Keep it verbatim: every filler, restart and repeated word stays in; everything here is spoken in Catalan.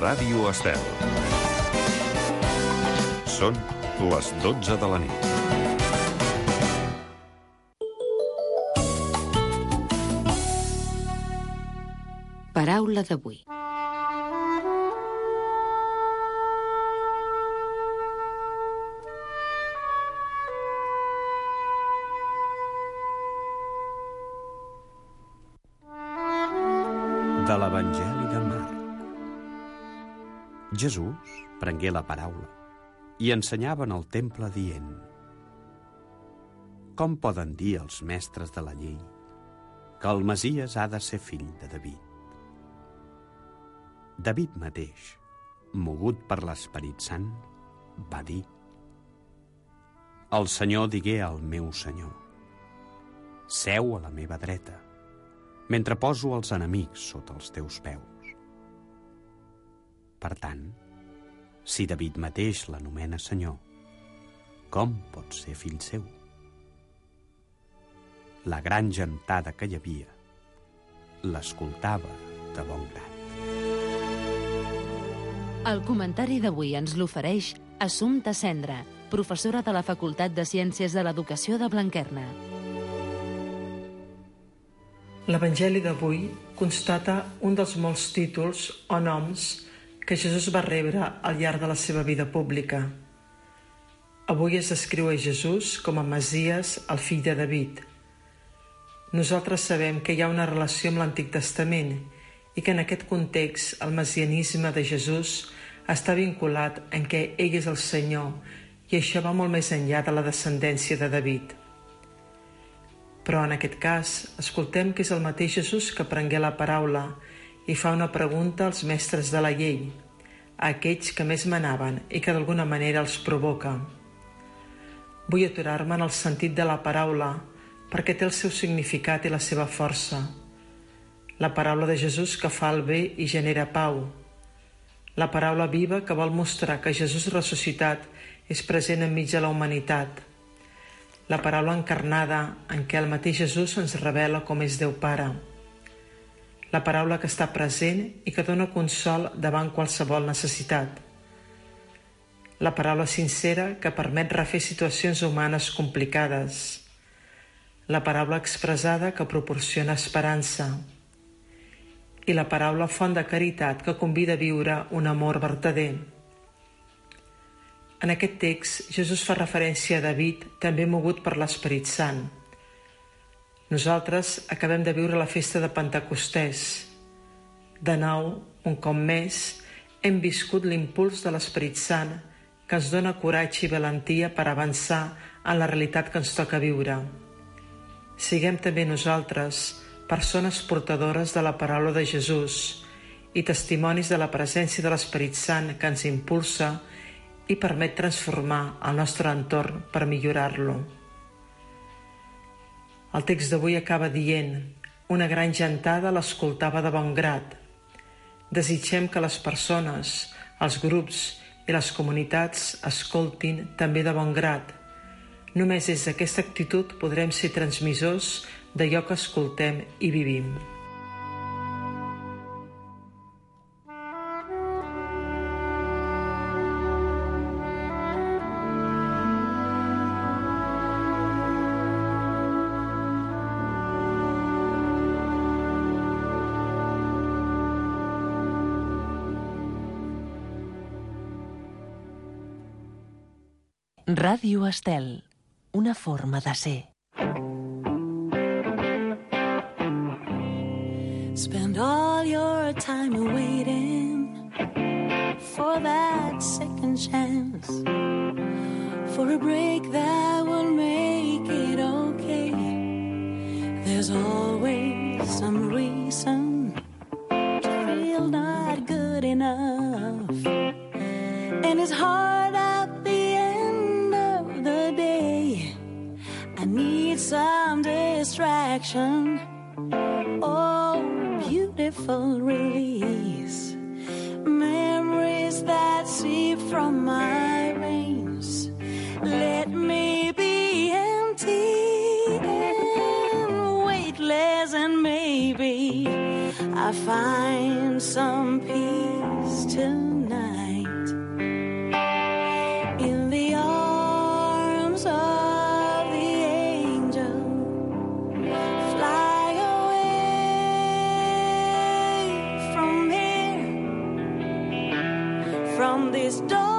Ràdio Estel. Són les dotze de la nit. Paraula d'avui. De l'Evangeli de Marc. Jesús prengué la paraula i ensenyava en el temple dient: Com poden dir els mestres de la llei que el Messies ha de ser fill de David? David mateix, mogut per l'Esperit Sant, va dir: El Senyor digué al meu Senyor: Seu a la meva dreta, mentre poso els enemics sota els teus peus. Per tant, si David mateix l'anomena Senyor, com pot ser fill seu? La gran gentada que hi havia l'escoltava de bon grat. El comentari d'avui ens l'ofereix Assumpta Cendra, professora de la Facultat de Ciències de l'Educació de Blanquerna. L'Evangeli d'avui constata un dels molts títols o noms que Jesús va rebre al llarg de la seva vida pública. Avui es descriu a Jesús com a Messies, el fill de David. Nosaltres sabem que hi ha una relació amb l'Antic Testament i que en aquest context el messianisme de Jesús està vinculat en què ell és el Senyor i això va molt més enllà de la descendència de David. Però en aquest cas, escoltem que és el mateix Jesús que prengué la paraula i fa una pregunta als mestres de la llei, a aquells que més manaven i que d'alguna manera els provoca. Vull aturar-me en el sentit de la paraula perquè té el seu significat i la seva força. La paraula de Jesús que fa el bé i genera pau. La paraula viva que vol mostrar que Jesús ressuscitat és present enmig de la humanitat. La paraula encarnada en què el mateix Jesús ens revela com és Déu Pare. La paraula que està present i que dona consol davant qualsevol necessitat. La paraula sincera que permet refer situacions humanes complicades. La paraula expressada que proporciona esperança. I la paraula font de caritat que convida a viure un amor vertader. En aquest text, Jesús fa referència a David, també mogut per l'Esperit Sant. Nosaltres acabem de viure la festa de Pentecostès. De nou, un cop més, hem viscut l'impuls de l'Esperit Sant que ens dona coratge i valentia per avançar en la realitat que ens toca viure. Siguem també nosaltres persones portadores de la paraula de Jesús i testimonis de la presència de l'Esperit Sant que ens impulsa i permet transformar el nostre entorn per millorar-lo. El text d'avui acaba dient: una gran gentada l'escoltava de bon grat. Desitgem que les persones, els grups i les comunitats escoltin també de bon grat. Només des d'aquesta actitud podrem ser transmissors d'allò que escoltem i vivim. Ràdio Estel, una forma de ser. Spend all your time waiting for that second chance, for a break that will make it okay. There's always some reason to feel not good enough, and it's hard at the end of the day. I need some distraction, oh, beautiful release, memories that seep from my veins. Let me be empty and weightless, and maybe I find some peace tonight in the arms of the angel. Fly away from here, from this door.